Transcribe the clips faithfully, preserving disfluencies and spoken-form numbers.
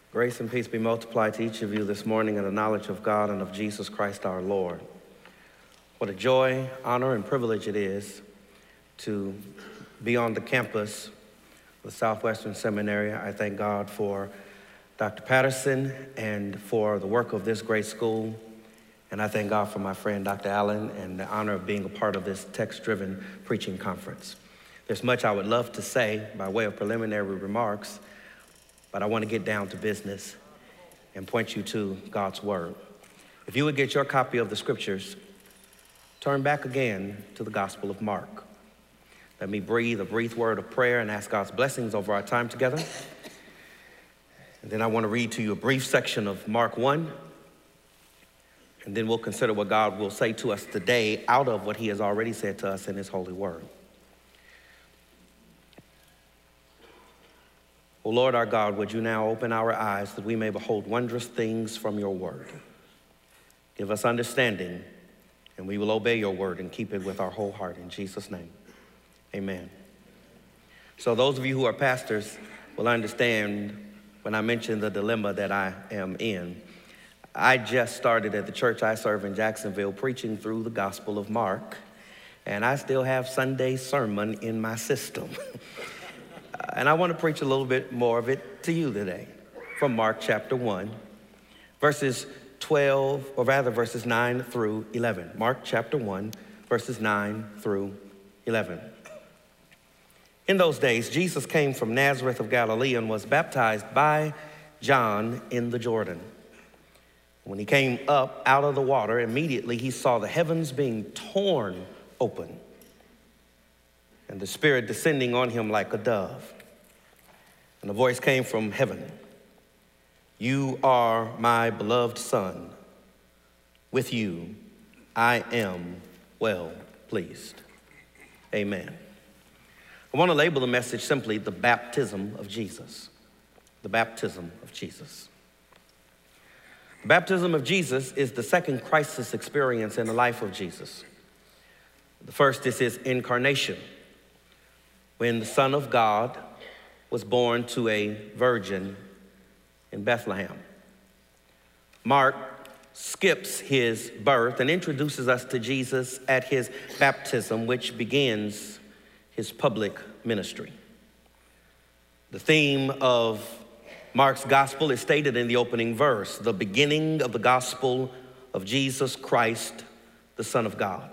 Grace and peace be multiplied to each of you this morning in the knowledge of God and of Jesus Christ our Lord. What a joy, honor, and privilege it is to be on the campus of the Southwestern Seminary. I thank God for Doctor Patterson and for the work of this great school. And I thank God for my friend Doctor Allen and the honor of being a part of this text-driven preaching conference. There's much I would love to say by way of preliminary remarks, but I want to get down to business and point you to God's word. If you would get your copy of the scriptures, turn back again to the Gospel of Mark. Let me breathe a brief word of prayer and ask God's blessings over our time together. And then I want to read to you a brief section of Mark one, and then we'll consider what God will say to us today out of what he has already said to us in his holy word. O Lord our God, would you now open our eyes that we may behold wondrous things from your word. Give us understanding, and we will obey your word and keep it with our whole heart. In Jesus' name, amen. So those of you who are pastors will understand when I mention the dilemma that I am in. I just started at the church I serve in Jacksonville preaching through the Gospel of Mark, and I still have Sunday sermon in my system. And I want to preach a little bit more of it to you today from Mark chapter one, verses twelve, or rather verses nine through eleven. Mark chapter one, verses nine through eleven. In those days, Jesus came from Nazareth of Galilee and was baptized by John in the Jordan. When he came up out of the water, immediately he saw the heavens being torn open, and the Spirit descending on him like a dove. And a voice came from heaven, "You are my beloved Son. With you I am well pleased." Amen. I want to label the message simply the baptism of Jesus. The baptism of Jesus. The baptism of Jesus is the second crisis experience in the life of Jesus. The first is his incarnation, when the Son of God was born to a virgin in Bethlehem. Mark skips his birth and introduces us to Jesus at his baptism, which begins his public ministry. The theme of Mark's gospel is stated in the opening verse, the beginning of the gospel of Jesus Christ, the Son of God.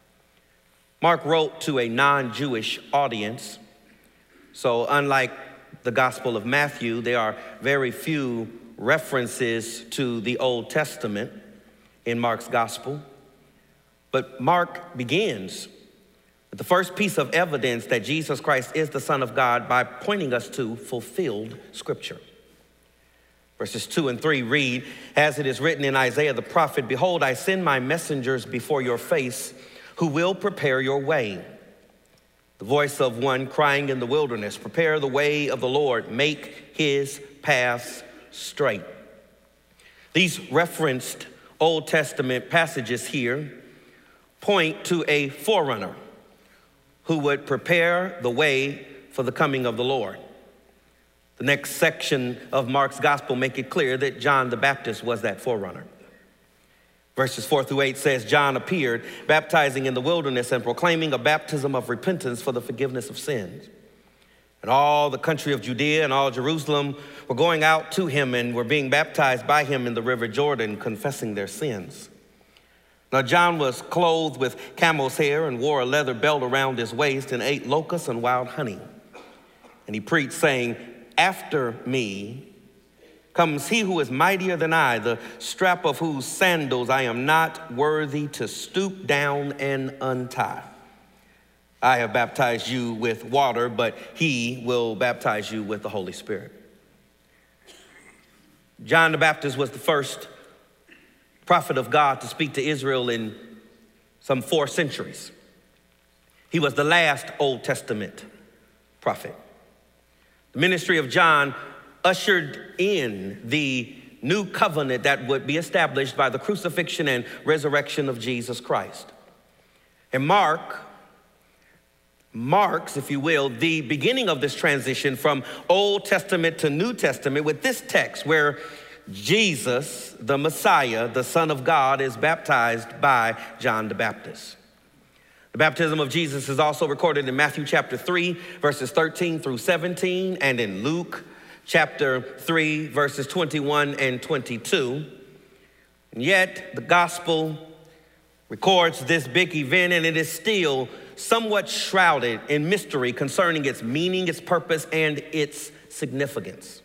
Mark wrote to a non-Jewish audience, so unlike the Gospel of Matthew, there are very few references to the Old Testament in Mark's gospel. But Mark begins with the first piece of evidence that Jesus Christ is the Son of God by pointing us to fulfilled scripture. Verses two and three read, "As it is written in Isaiah the prophet, behold, I send my messengers before your face, who will prepare your way. The voice of one crying in the wilderness, prepare the way of the Lord, make his paths straight." These referenced Old Testament passages here point to a forerunner who would prepare the way for the coming of the Lord. The next section of Mark's gospel make it clear that John the Baptist was that forerunner. Verses four through eight says, "John appeared, baptizing in the wilderness and proclaiming a baptism of repentance for the forgiveness of sins. And all the country of Judea and all Jerusalem were going out to him and were being baptized by him in the river Jordan, confessing their sins. Now John was clothed with camel's hair and wore a leather belt around his waist and ate locusts and wild honey. And he preached, saying, 'After me comes he who is mightier than I, the strap of whose sandals I am not worthy to stoop down and untie. I have baptized you with water, but he will baptize you with the Holy Spirit.'" John the Baptist was the first prophet of God to speak to Israel in some four centuries. He was the last Old Testament prophet. The ministry of John ushered in the new covenant that would be established by the crucifixion and resurrection of Jesus Christ. And Mark marks, if you will, the beginning of this transition from Old Testament to New Testament with this text where Jesus, the Messiah, the Son of God, is baptized by John the Baptist. The baptism of Jesus is also recorded in Matthew chapter three, verses thirteen through seventeen, and in Luke chapter three, verses twenty-one and twenty-two. And yet the gospel records this big event, and it is still somewhat shrouded in mystery concerning its meaning, its purpose, and its significance.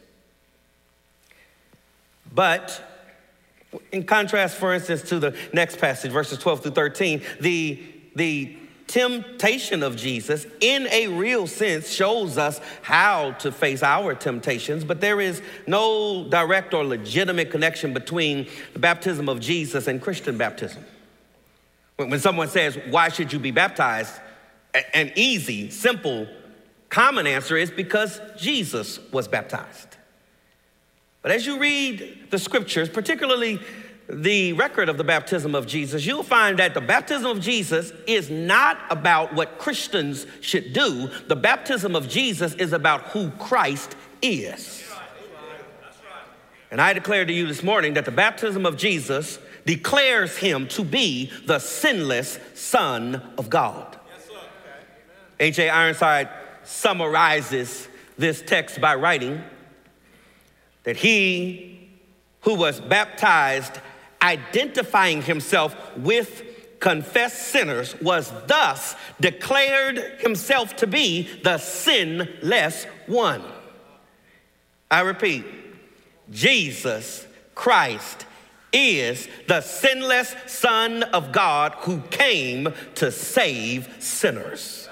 But in contrast, for instance, to the next passage, verses twelve through thirteen, the, the temptation of Jesus, in a real sense, shows us how to face our temptations, but there is no direct or legitimate connection between the baptism of Jesus and Christian baptism. When someone says, why should you be baptized? An easy, simple, common answer is because Jesus was baptized. But as you read the scriptures, particularly the record of the baptism of Jesus, you'll find that the baptism of Jesus is not about what Christians should do. The baptism of Jesus is about who Christ is. And I declare to you this morning that the baptism of Jesus declares him to be the sinless Son of God. H A Ironside summarizes this text by writing that he who was baptized, identifying himself with confessed sinners, was thus declared himself to be the sinless one. I repeat, Jesus Christ is the sinless Son of God who came to save sinners.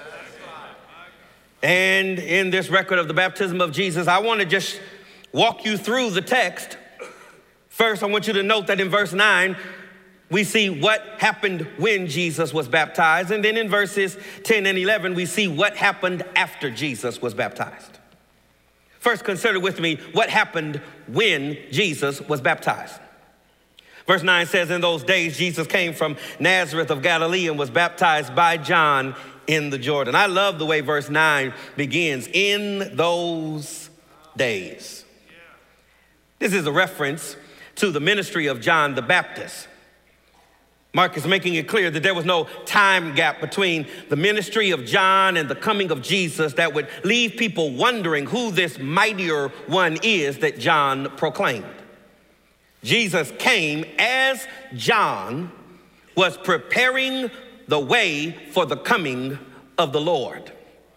And in this record of the baptism of Jesus, I want to just walk you through the text. First, I want you to note that in verse nine, we see what happened when Jesus was baptized. And then in verses ten and eleven, we see what happened after Jesus was baptized. First, consider with me what happened when Jesus was baptized. Verse nine says, in those days, Jesus came from Nazareth of Galilee and was baptized by John in the Jordan. I love the way verse nine begins, in those days. This is a reference to the ministry of John the Baptist. Mark is making it clear that there was no time gap between the ministry of John and the coming of Jesus that would leave people wondering who this mightier one is that John proclaimed. Jesus came as John was preparing the way for the coming of the Lord.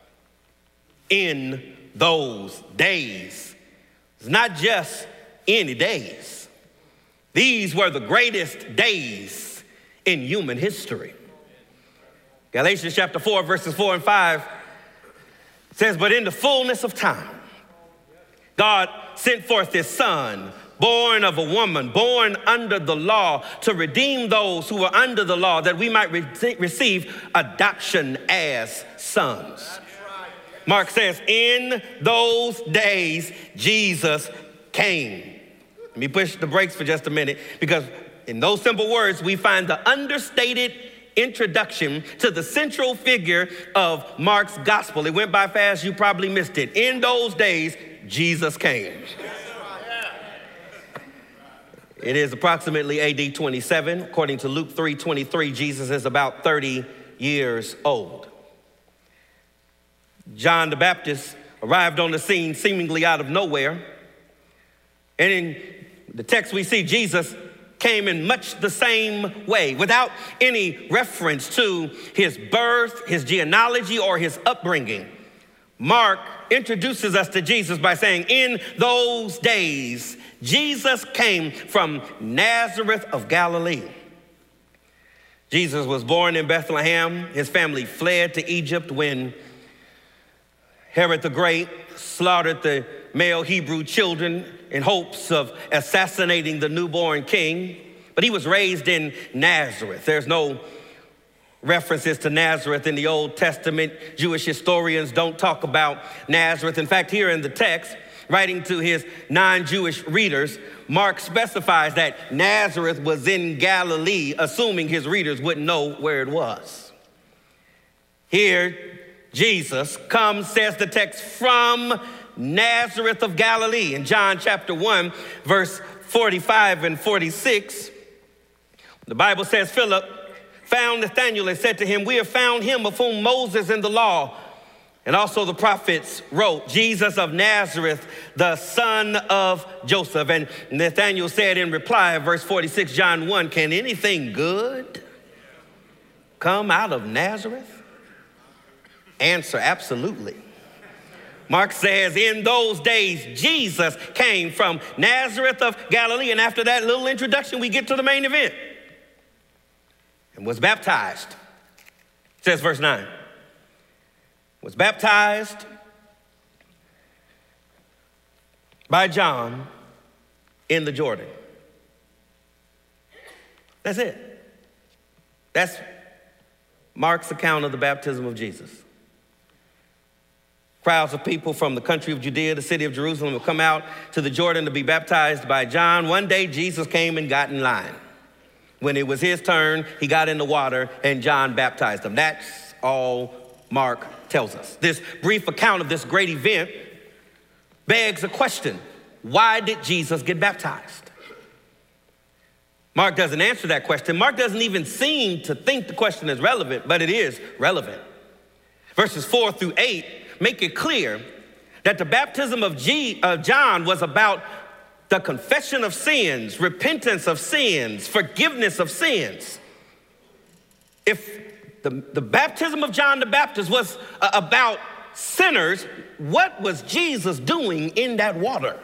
In those days, it's not just any days. These were the greatest days in human history. Galatians chapter four, verses four and five says, but in the fullness of time, God sent forth his Son, born of a woman, born under the law, to redeem those who were under the law, that we might re- receive adoption as sons. Mark says, in those days, Jesus came. Let me push the brakes for just a minute, because in those simple words, we find the understated introduction to the central figure of Mark's gospel. It went by fast, you probably missed it. In those days, Jesus came. It is approximately A D twenty-seven. According to Luke three twenty-three, Jesus is about thirty years old. John the Baptist arrived on the scene seemingly out of nowhere. And in the text we see Jesus came in much the same way, without any reference to his birth, his genealogy, or his upbringing. Mark introduces us to Jesus by saying, in those days, Jesus came from Nazareth of Galilee. Jesus was born in Bethlehem. His family fled to Egypt when Herod the Great slaughtered the male Hebrew children in hopes of assassinating the newborn king. But he was raised in Nazareth. There's no references to Nazareth in the Old Testament. Jewish historians don't talk about Nazareth. In fact, here in the text, writing to his non-Jewish readers, Mark specifies that Nazareth was in Galilee, assuming his readers wouldn't know where it was. Here, Jesus comes, says the text, from Nazareth of Galilee. In John chapter one, verse forty-five and forty-six, the Bible says, Philip found Nathanael and said to him, we have found him of whom Moses in the law and also the prophets wrote, Jesus of Nazareth, the son of Joseph. And Nathanael said in reply, verse forty-six, John one, can anything good come out of Nazareth? Answer, absolutely. Mark says, in those days, Jesus came from Nazareth of Galilee. And after that little introduction, we get to the main event. And was baptized. It says verse nine. Was baptized by John in the Jordan. That's it. That's Mark's account of the baptism of Jesus. Crowds of people from the country of Judea, the city of Jerusalem, will come out to the Jordan to be baptized by John. One day, Jesus came and got in line. When it was his turn, he got in the water and John baptized him. That's all Mark tells us. This brief account of this great event begs a question. Why did Jesus get baptized? Mark doesn't answer that question. Mark doesn't even seem to think the question is relevant, but it is relevant. Verses four through eight make it clear that the baptism of G, uh, John was about the confession of sins, repentance of sins, forgiveness of sins. If the, the baptism of John the Baptist was uh, about sinners, what was Jesus doing in that water?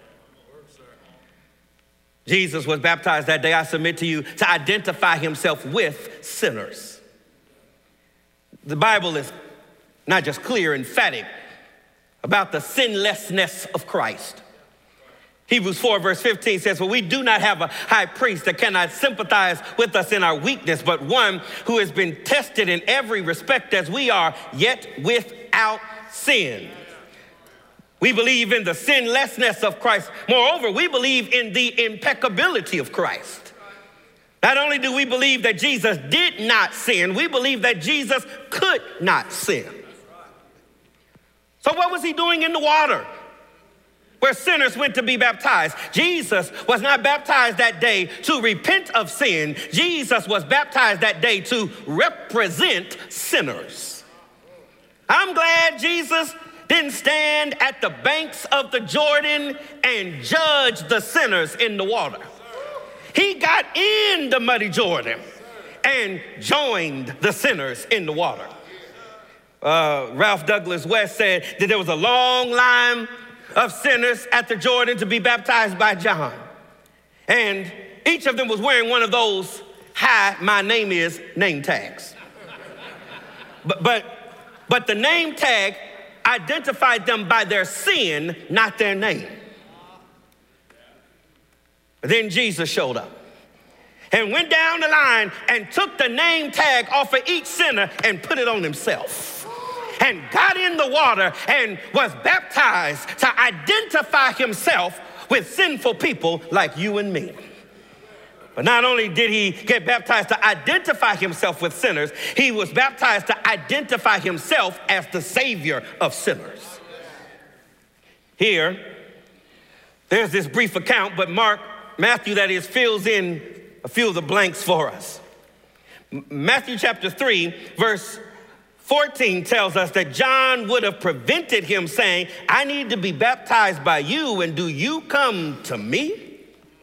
Jesus was baptized that day, I submit to you, to identify himself with sinners. The Bible is not just clear, emphatic about the sinlessness of Christ. Hebrews four verse fifteen says, for we do not have a high priest that cannot sympathize with us in our weakness, but one who has been tested in every respect as we are, yet without sin. We believe in the sinlessness of Christ. Moreover, we believe in the impeccability of Christ. Not only do we believe that Jesus did not sin, we believe that Jesus could not sin. So what was he doing in the water where sinners went to be baptized? Jesus was not baptized that day to repent of sin. Jesus was baptized that day to represent sinners. I'm glad Jesus didn't stand at the banks of the Jordan and judge the sinners in the water. He got in the muddy Jordan and joined the sinners in the water. Uh, Ralph Douglas West said that there was a long line of sinners at the Jordan to be baptized by John. And each of them was wearing one of those hi, my name is name tags. But, but, but the name tag identified them by their sin, not their name. But then Jesus showed up and went down the line and took the name tag off of each sinner and put it on himself. And got in the water and was baptized to identify himself with sinful people like you and me. But not only did he get baptized to identify himself with sinners, he was baptized to identify himself as the Savior of sinners. Here, there's this brief account, but Mark, Matthew, that is, fills in a few of the blanks for us. Matthew chapter three, verse fourteen tells us that John would have prevented him saying, I need to be baptized by you, and do you come to me?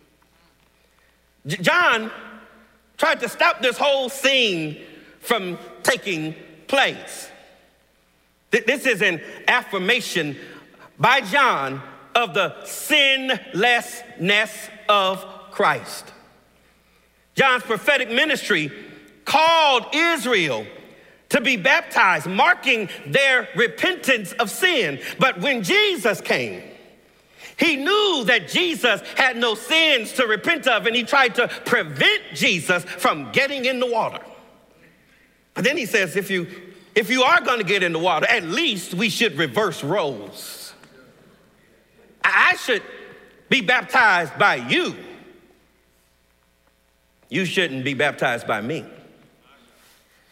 J- John tried to stop this whole scene from taking place. Th- this is an affirmation by John of the sinlessness of Christ. John's prophetic ministry called Israel to be baptized, marking their repentance of sin. But when Jesus came, he knew that Jesus had no sins to repent of, and he tried to prevent Jesus from getting in the water. But then he says, if you, if you are going to get in the water, at least we should reverse roles. I should be baptized by you. You shouldn't be baptized by me.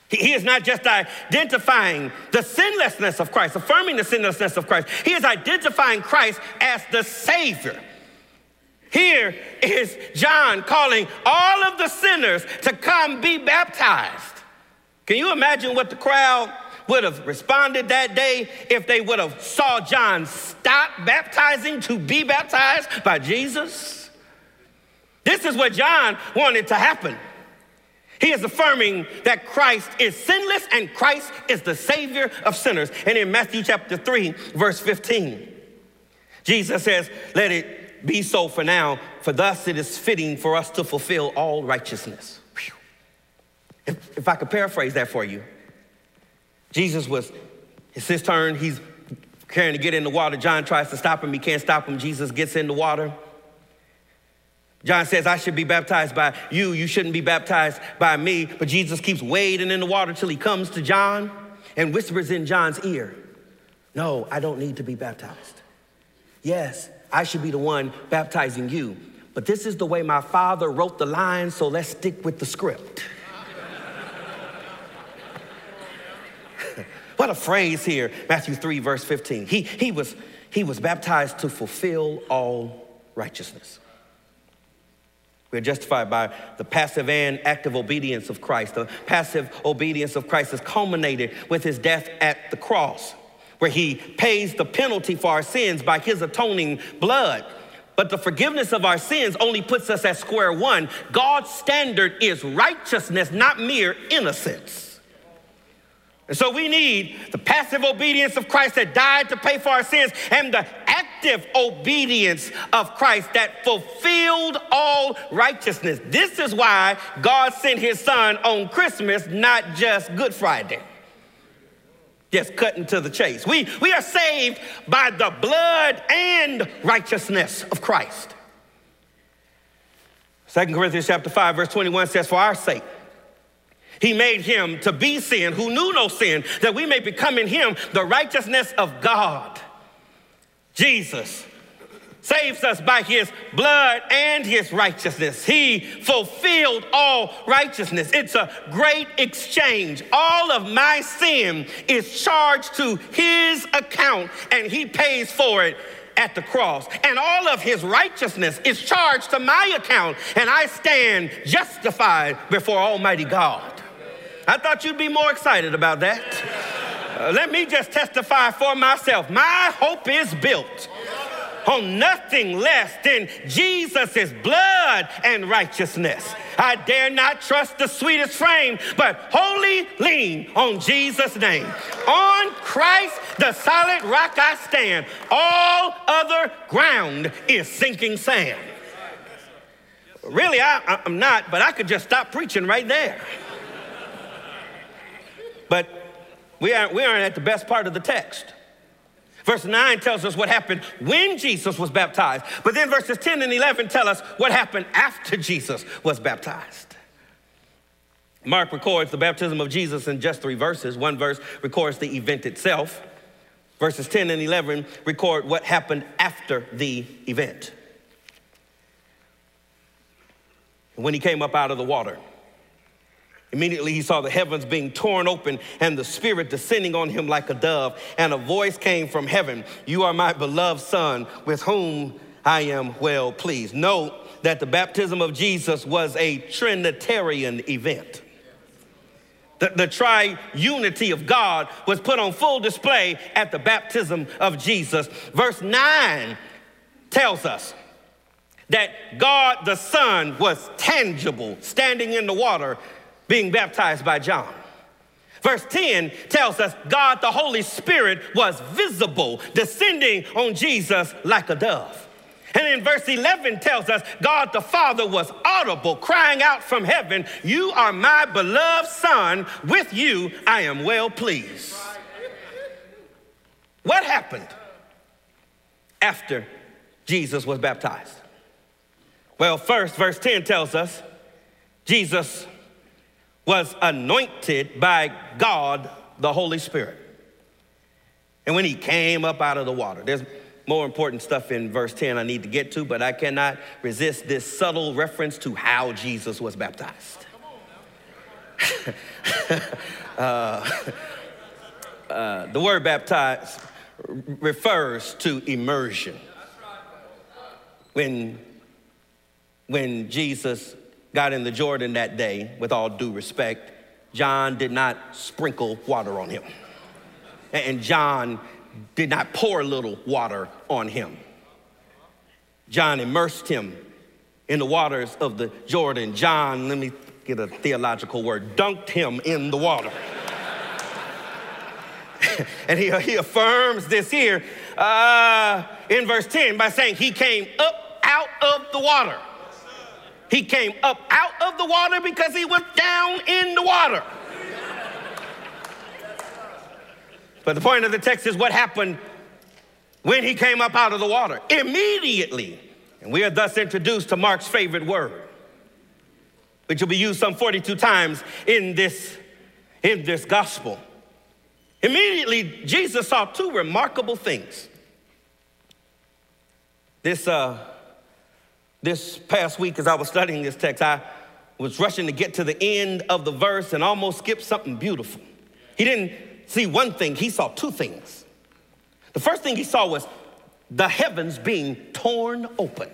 He, he is not just identifying the sinlessness of Christ, affirming the sinlessness of Christ. He is identifying Christ as the Savior. Here is John calling all of the sinners to come be baptized. Can you imagine what the crowd would have responded that day if they would have saw John stop baptizing to be baptized by Jesus? This is what John wanted to happen. He is affirming that Christ is sinless and Christ is the Savior of sinners. And in Matthew chapter three, verse fifteen, Jesus says, let it be so for now, for thus it is fitting for us to fulfill all righteousness. Whew. If, if I could paraphrase that for you, Jesus was, it's his turn, he's carrying to get in the water. John tries to stop him, he can't stop him. Jesus gets in the water. John says, I should be baptized by you. You shouldn't be baptized by me. But Jesus keeps wading in the water till he comes to John and whispers in John's ear, no, I don't need to be baptized. Yes, I should be the one baptizing you. But this is the way my father wrote the lines, so let's stick with the script. What a phrase here, Matthew three, verse fifteen. He, he, was, he was baptized to fulfill all righteousness. We are justified by the passive and active obedience of Christ. The passive obedience of Christ is culminated with his death at the cross, where he pays the penalty for our sins by his atoning blood. But the forgiveness of our sins only puts us at square one. God's standard is righteousness, not mere innocence. And so we need the passive obedience of Christ that died to pay for our sins and the active obedience of Christ that fulfilled all righteousness. This is why God sent his son on Christmas, not just Good Friday. Just cutting to the chase. We, we are saved by the blood and righteousness of Christ. Second Corinthians chapter five, verse twenty-one says, for our sake, he made him to be sin who knew no sin, that we may become in him the righteousness of God. Jesus saves us by his blood and his righteousness. He fulfilled all righteousness. It's a great exchange. All of my sin is charged to his account, and he pays for it at the cross. And all of his righteousness is charged to my account, and I stand justified before Almighty God. I thought you'd be more excited about that. Uh, let me just testify for myself. My hope is built on nothing less than Jesus' blood and righteousness. I dare not trust the sweetest frame, but wholly lean on Jesus' name. On Christ, the solid rock I stand. All other ground is sinking sand. Really, I, I'm not, but I could just stop preaching right there. But we aren't, we aren't at the best part of the text. Verse nine tells us what happened when Jesus was baptized. But then verses ten and eleven tell us what happened after Jesus was baptized. Mark records the baptism of Jesus in just three verses. One verse records the event itself. Verses ten and eleven record what happened after the event. When he came up out of the water, immediately he saw the heavens being torn open and the Spirit descending on him like a dove. And a voice came from heaven, you are my beloved Son, with whom I am well pleased. Note that the baptism of Jesus was a Trinitarian event. The, the triunity of God was put on full display at the baptism of Jesus. Verse nine tells us that God the Son was tangible, standing in the water, being baptized by John. Verse ten tells us God the Holy Spirit was visible, descending on Jesus like a dove. And in verse eleven tells us God the Father was audible, crying out from heaven, you are my beloved Son, with you I am well pleased. What happened after Jesus was baptized? Well, first, verse ten tells us Jesus was anointed by God, the Holy Spirit. And when he came up out of the water, there's more important stuff in verse ten I need to get to, but I cannot resist this subtle reference to how Jesus was baptized. uh, uh, the word baptize refers to immersion. When, when Jesus got in the Jordan that day, with all due respect, John did not sprinkle water on him. And John did not pour a little water on him. John immersed him in the waters of the Jordan. John, let me get a theological word, dunked him in the water. And he, he affirms this here uh, in verse ten by saying he came up out of the water. He came up out of the water because he was down in the water. But the point of the text is what happened when he came up out of the water. Immediately, and we are thus introduced to Mark's favorite word, which will be used some forty-two times in this, in this gospel. Immediately, Jesus saw two remarkable things. This, uh, this past week, as I was studying this text, I was rushing to get to the end of the verse and almost skipped something beautiful. He didn't see one thing, he saw two things. The first thing he saw was the heavens being torn open.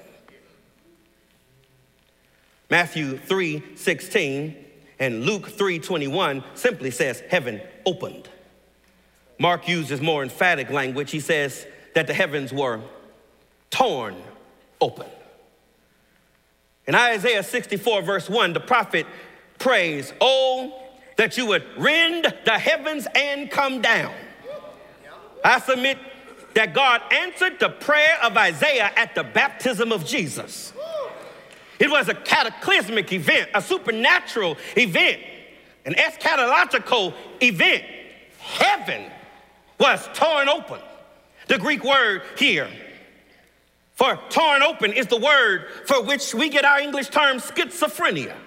Matthew three sixteen and Luke three twenty-one simply says heaven opened. Mark uses more emphatic language. He says that the heavens were torn open. In Isaiah sixty-four verse one, the prophet prays, "Oh, that you would rend the heavens and come down." I submit that God answered the prayer of Isaiah at the baptism of Jesus. It was a cataclysmic event, a supernatural event, an eschatological event. Heaven was torn open. The Greek word here for torn open is the word for which we get our English term schizophrenia.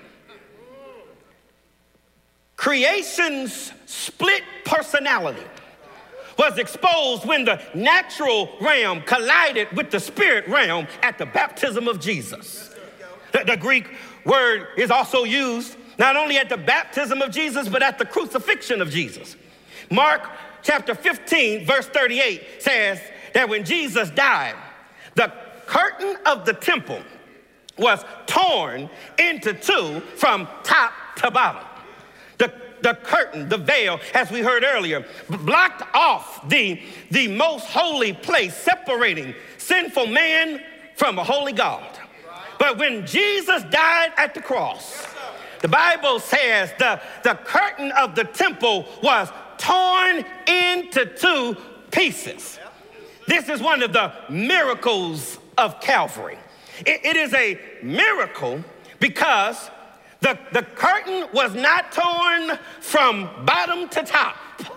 Creation's split personality was exposed when the natural realm collided with the spirit realm at the baptism of Jesus. The, the Greek word is also used not only at the baptism of Jesus, but at the crucifixion of Jesus. Mark chapter fifteen, verse thirty-eight says that when Jesus died, the curtain of the temple was torn into two from top to bottom. The, the curtain, the veil, as we heard earlier, blocked off the, the most holy place, separating sinful man from a holy God. But when Jesus died at the cross, the Bible says the, the curtain of the temple was torn into two pieces. This is one of the miracles of Calvary. It, it is a miracle because the, the curtain was not torn from bottom to top.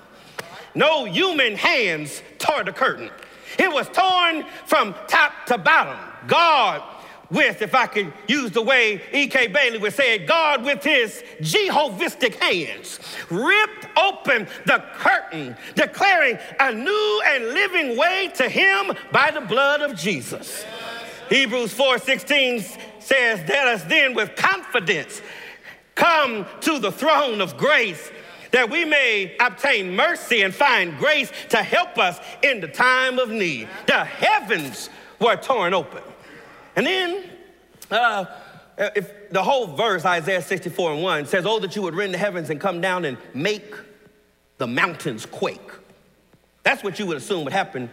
No human hands tore the curtain. It was torn from top to bottom. God with, if I could use the way E K Bailey would say it, God with his Jehovistic hands ripped open the curtain, declaring a new and living way to him by the blood of Jesus. Hebrews four sixteen says, "Let us then with confidence come to the throne of grace, that we may obtain mercy and find grace to help us in the time of need." The heavens were torn open. And then, uh, if the whole verse, Isaiah sixty-four and one, says, "Oh, that you would rend the heavens and come down and make the mountains quake." That's what you would assume would happen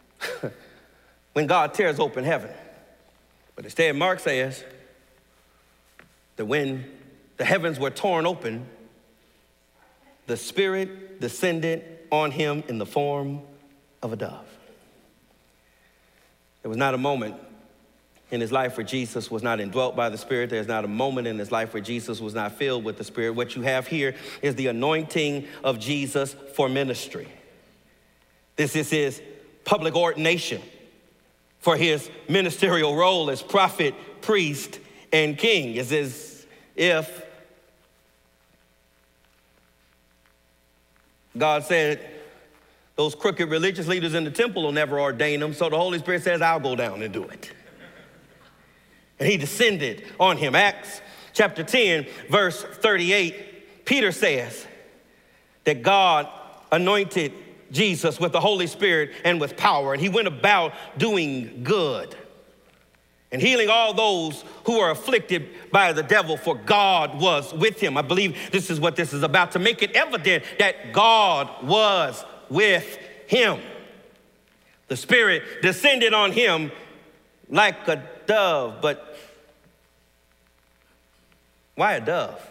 when God tears open heaven. But instead, Mark says that when the heavens were torn open, the Spirit descended on him in the form of a dove. There was not a moment in his life where Jesus was not indwelt by the Spirit. There's not a moment in his life where Jesus was not filled with the Spirit. What you have here is the anointing of Jesus for ministry. This is his public ordination for his ministerial role as prophet, priest, and king. It's as if God said, those crooked religious leaders in the temple will never ordain them, so the Holy Spirit says, I'll go down and do it. And he descended on him. Acts chapter ten, verse thirty-eight, Peter says that God anointed Jesus with the Holy Spirit and with power, and he went about doing good and healing all those who are afflicted by the devil, for God was with him. I believe this is what this is about, to make it evident that God was with him. The Spirit descended on him like a dove, but why a dove?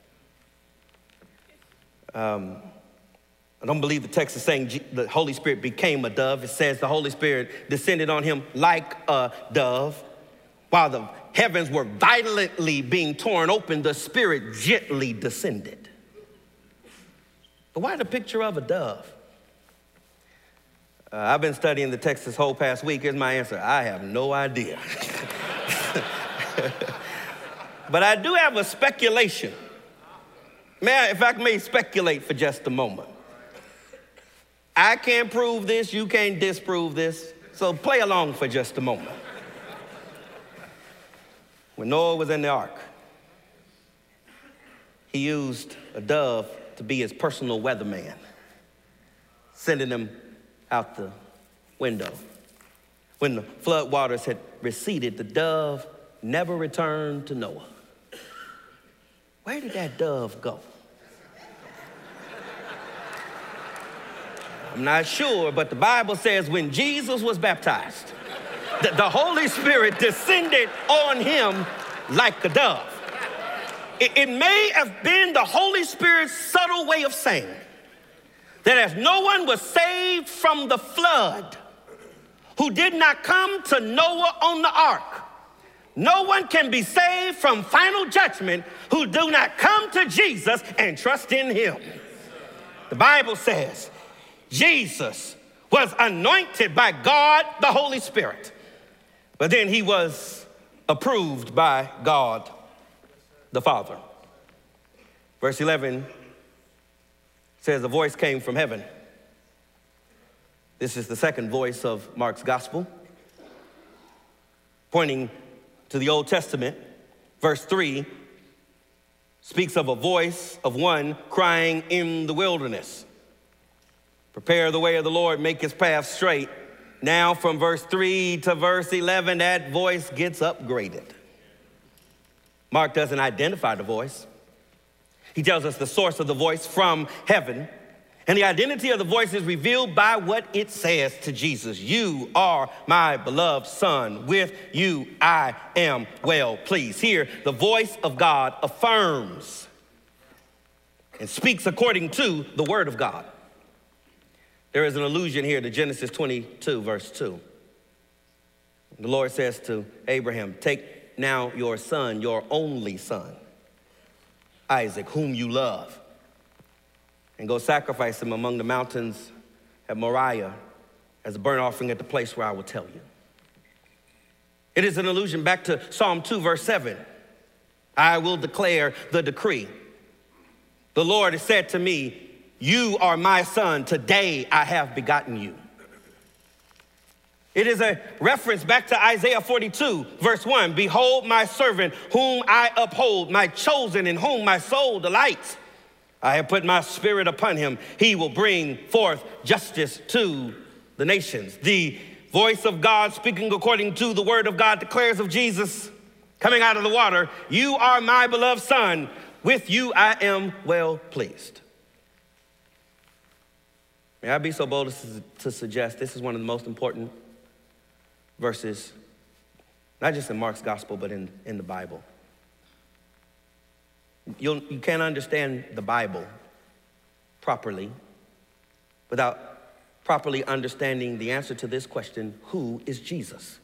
Um, I don't believe the text is saying the Holy Spirit became a dove. It says the Holy Spirit descended on him like a dove. While the heavens were violently being torn open, the Spirit gently descended. But why the picture of a dove? Uh, I've been studying the text this whole past week. Here's my answer. I have no idea. But I do have a speculation. Man, if I may speculate for just a moment. I can't prove this, you can't disprove this, so play along for just a moment. When Noah was in the ark, he used a dove to be his personal weatherman, sending him out the window. When the flood waters had receded, the dove never returned to Noah. Where did that dove go? I'm not sure, but the Bible says when Jesus was baptized, the, the Holy Spirit descended on him like a dove. It, it may have been the Holy Spirit's subtle way of saying that as no one was saved from the flood who did not come to Noah on the ark, no one can be saved from final judgment who do not come to Jesus and trust in him. The Bible says Jesus was anointed by God, the Holy Spirit, but then he was approved by God, the Father. Verse eleven says a voice came from heaven. This is the second voice of Mark's gospel, pointing to the Old Testament. Verse three speaks of a voice of one crying in the wilderness, prepare the way of the Lord, make his path straight. Now from verse three to verse eleven, that voice gets upgraded. Mark doesn't identify the voice. He tells us the source of the voice from heaven. And the identity of the voice is revealed by what it says to Jesus. You are my beloved son. With you I am well pleased. Here, the voice of God affirms and speaks according to the word of God. There is an allusion here to Genesis twenty-two, verse two. The Lord says to Abraham, take now your son, your only son, Isaac, whom you love, and go sacrifice him among the mountains at Moriah as a burnt offering at the place where I will tell you. It is an allusion back to Psalm two, verse seven. I will declare the decree. The Lord has said to me, you are my son, today I have begotten you. It is a reference back to Isaiah forty-two, verse one. Behold my servant, whom I uphold, my chosen, in whom my soul delights. I have put my spirit upon him. He will bring forth justice to the nations. The voice of God speaking according to the word of God declares of Jesus coming out of the water, you are my beloved son. With you I am well pleased. May I be so bold as to suggest this is one of the most important verses, not just in Mark's gospel, but in, in the Bible. You'll, you can't understand the Bible properly without properly understanding the answer to this question, who is Jesus?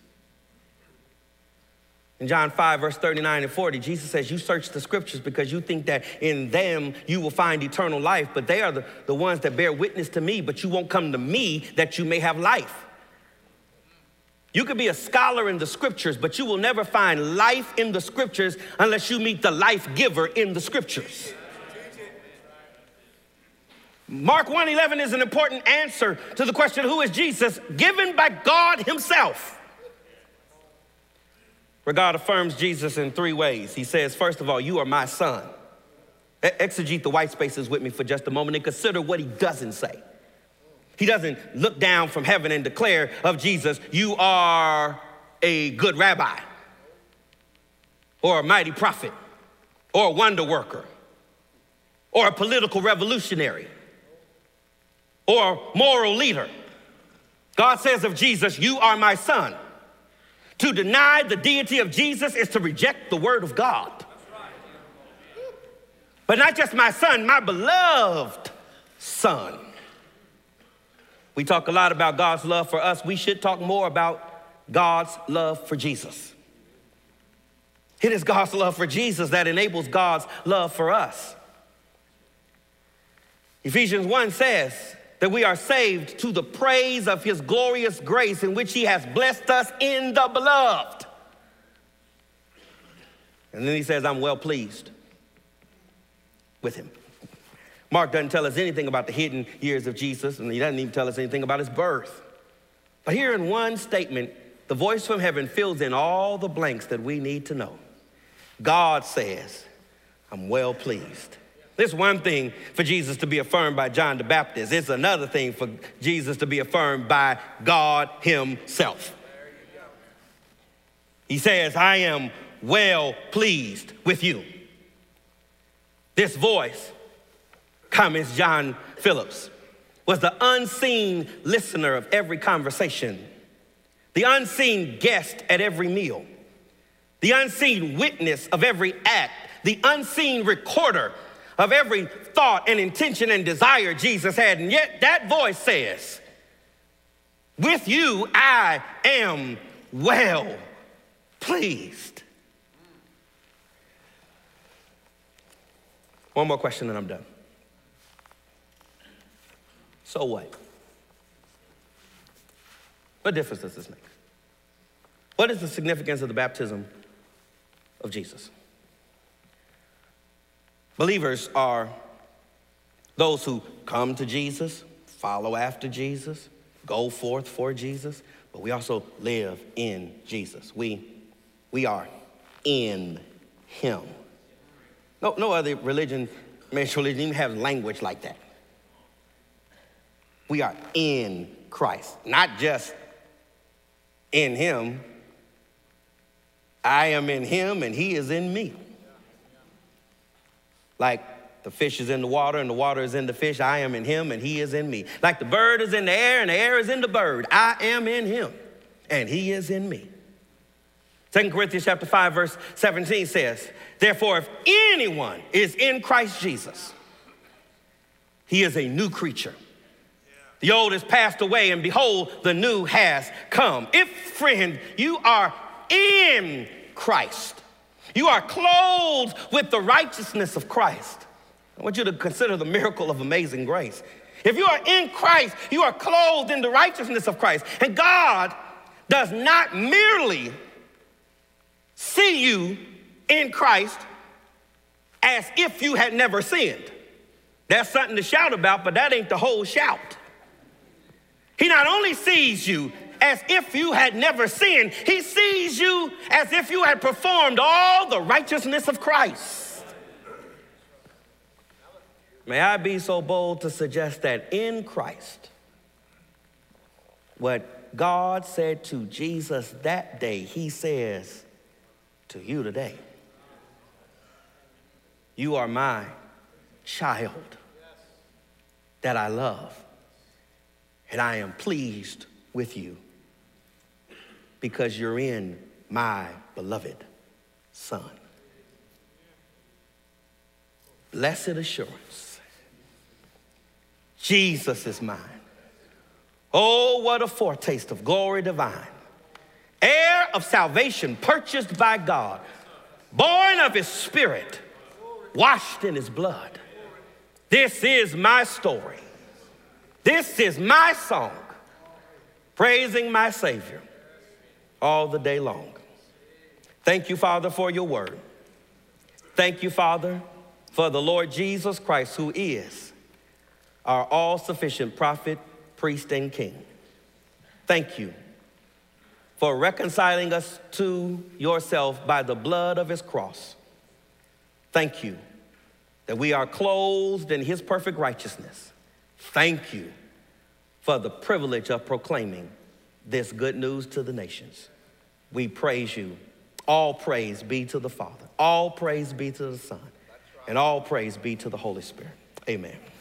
In John five, verse thirty-nine and forty, Jesus says, you search the scriptures because you think that in them you will find eternal life, but they are the, the ones that bear witness to me, but you won't come to me that you may have life. You could be a scholar in the scriptures, but you will never find life in the scriptures unless you meet the life giver in the scriptures. Mark one eleven is an important answer to the question, who is Jesus, given by God himself. Where God affirms Jesus in three ways. He says, first of all, you are my son. Exegete the white spaces with me for just a moment and consider what he doesn't say. He doesn't look down from heaven and declare of Jesus, you are a good rabbi, or a mighty prophet, or a wonder worker, or a political revolutionary, or a moral leader. God says of Jesus, you are my son. To deny the deity of Jesus is to reject the word of God. But not just my son, my beloved son. We talk a lot about God's love for us. We should talk more about God's love for Jesus. It is God's love for Jesus that enables God's love for us. Ephesians one says that we are saved to the praise of his glorious grace in which he has blessed us in the beloved. And then he says, I'm well pleased with him. Mark doesn't tell us anything about the hidden years of Jesus, and he doesn't even tell us anything about his birth. But here in one statement, the voice from heaven fills in all the blanks that we need to know. God says, I'm well pleased. It's one thing for Jesus to be affirmed by John the Baptist. It's another thing for Jesus to be affirmed by God himself. He says, I am well pleased with you. This voice, comments John Phillips, was the unseen listener of every conversation, the unseen guest at every meal, the unseen witness of every act, the unseen recorder of every thought and intention and desire Jesus had. And yet that voice says, with you I am well pleased. One more question and I'm done. So what? What difference does this make? What is the significance of the baptism of Jesus? Believers are those who come to Jesus, follow after Jesus, go forth for Jesus, but we also live in Jesus. We, we are in him. No, no other religion, major religion, even have language like that. We are in Christ, not just in him. I am in him and he is in me. Like the fish is in the water and the water is in the fish, I am in him and he is in me. Like the bird is in the air and the air is in the bird, I am in him and he is in me. Second Corinthians chapter five, verse seventeen says, therefore, if anyone is in Christ Jesus, he is a new creature. The old has passed away, and behold, the new has come. If, friend, you are in Christ, you are clothed with the righteousness of Christ. I want you to consider the miracle of amazing grace. If you are in Christ, you are clothed in the righteousness of Christ. And God does not merely see you in Christ as if you had never sinned. That's something to shout about, but that ain't the whole shout. He not only sees you as if you had never sinned, he sees you as if you had performed all the righteousness of Christ. May I be so bold to suggest that in Christ, what God said to Jesus that day, he says to you today. You are my child that I love. And I am pleased with you because you're in my beloved Son. Blessed assurance, Jesus is mine. Oh, what a foretaste of glory divine. Heir of salvation purchased by God, born of his Spirit, washed in his blood. This is my story. This is my song, praising my Savior all the day long. Thank you, Father, for your word. Thank you, Father, for the Lord Jesus Christ, who is our all-sufficient prophet, priest, and king. Thank you for reconciling us to yourself by the blood of his cross. Thank you that we are clothed in his perfect righteousness. Thank you for the privilege of proclaiming this good news to the nations. We praise you. All praise be to the Father. All praise be to the Son. And all praise be to the Holy Spirit. Amen.